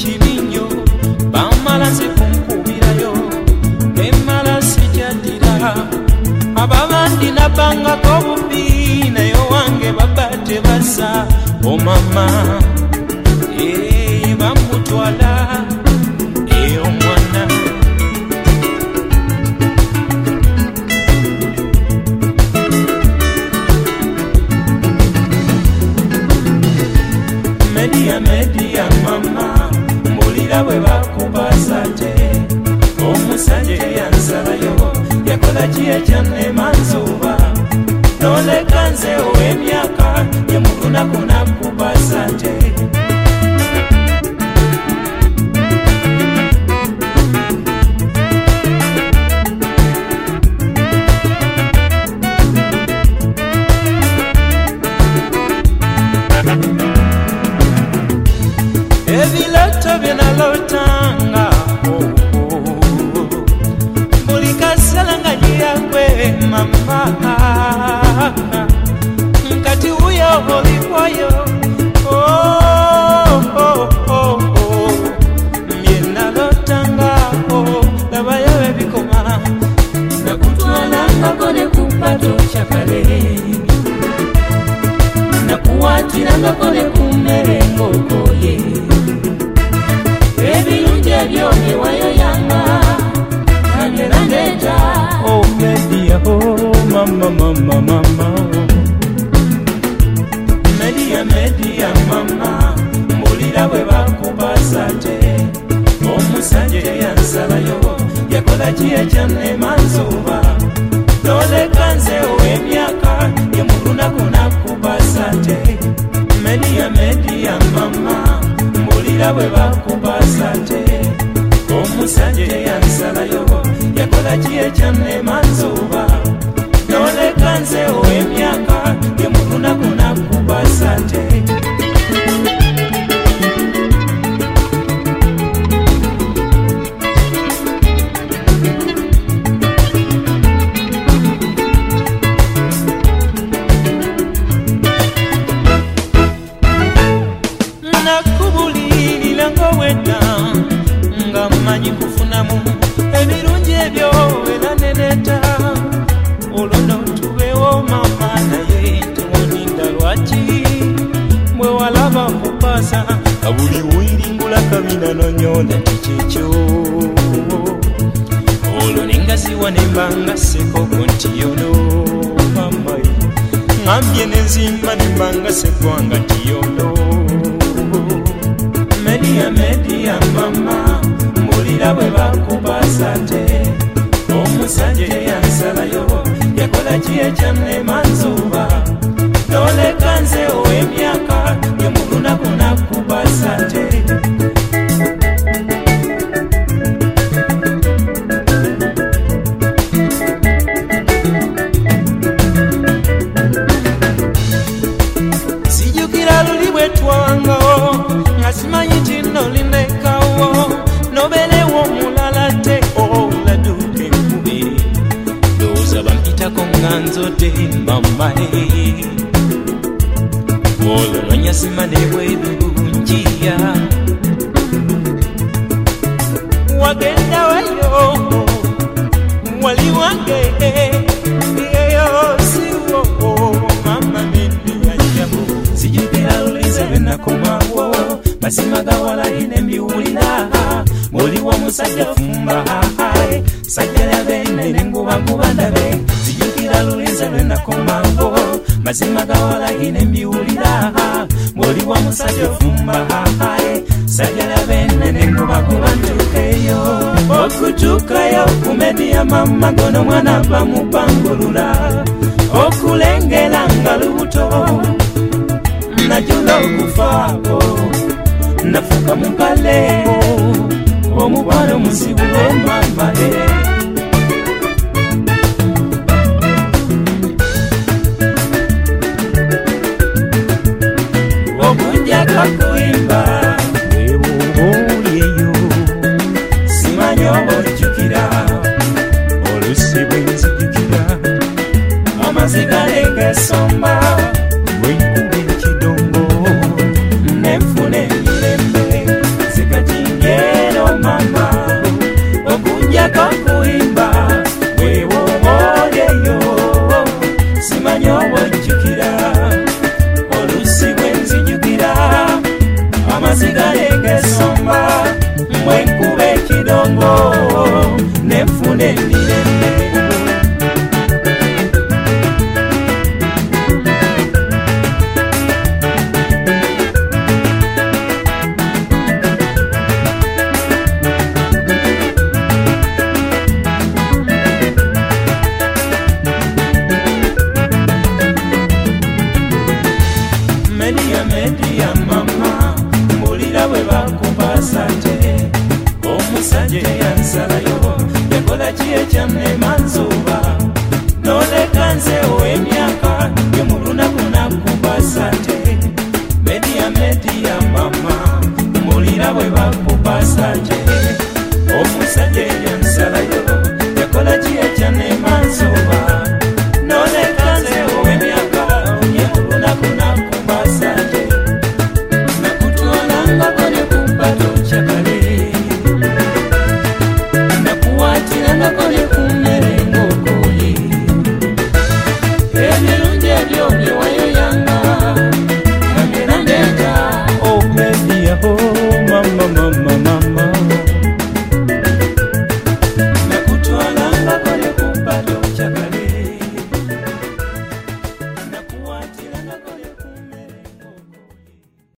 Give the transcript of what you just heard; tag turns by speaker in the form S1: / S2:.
S1: kibinyo bamala nze kunkubirayo emala sijadira ababandi nabangako bubi naye wange babate basa o mama bamutwala omwana media mama mbulira bwe bakubaza te omusajja yansalayo yakola kiyekyannema nzuba noleka nze ow'emyaka yemukunakuna kubaza te ebiloto byenalotanga buli kaseera nga nyiragwe mama nkati wuyo olikwayo byenalotangako labayo ebikoma nakutwalangako ne kumpato kyakale nakuwatirangako ne kummere ngokoye ebirungi ebyoye wayoyanga nangerandeta media mama media mama mbulira bwe bakubaza te omusajja yansalayo yakola kiyekyannema nzuba noleka nze ow'emyaka yemulunakuna kubaza te media mama mbulira bwe bakubaza te omusajja yansalayo yakola kiyekyannema nzuba noleka nze ow'emyaka yemulunakuna kubaza te nga mmanyi kufunamu ebirungi ebyo eraneneta olwono tubeewo mama naye tewoninda lwaki mwe walaba kupasa kabuli wiringula kabina nonyola tikyekyo olwo nengasiwa nembanga sekoko nti yono mama ngambye nenzimba nembanga segwanga nti yono media mama mbulira bwe bakubaza te omusajja yansalayo yakola kiyekyannema nzuba noleka nze ow'emyaka yemulunakuna kubaza te sijukira luli bwe twangawo nga simanyi kino linekawo nobelewo mulala te oladuka enkubi ndowooza bampitako nga nzodde mamae olwo nonyasima ne bwebirungiya wagenda wayo wali wange eyo siwo mama meniyajabo sijukira lulize lwenakomawo mazima gawalahi nembiwulira bwoliwo musajja fumba sajja yabene nengubanguba ndabe zijukira lulize lwenakomawo mazima gawalahi nembiwulira bwoliwo musajja fumba sajja yabene nengubanguba ntukeyo okutuukayo ku media mama gono mwana bamupangulula okulengera nga lubuto najula okufaako nafuka mukale omubwana omuzibu w'emambale okujjako kuyimba ewoolyeyo simanyi oba ojjukira olusi bwenzijjukira amaziga legesomba bwenkuba ekidongo nenfuna emirembe zikati emirembe. Media mama mulira bwe bakuba sate omusajja yansalayo yakola ki ekyamema nzuba noleka nze ow'emyaka yomulunaku nakuba sate. Media mama mulira bwe bakuba sate omusajja